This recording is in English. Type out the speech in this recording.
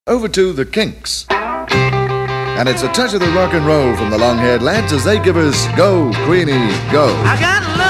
over to the Kinks. And it's a touch of the rock and roll from the long-haired lads as they give us Go, Queenie, Go. I got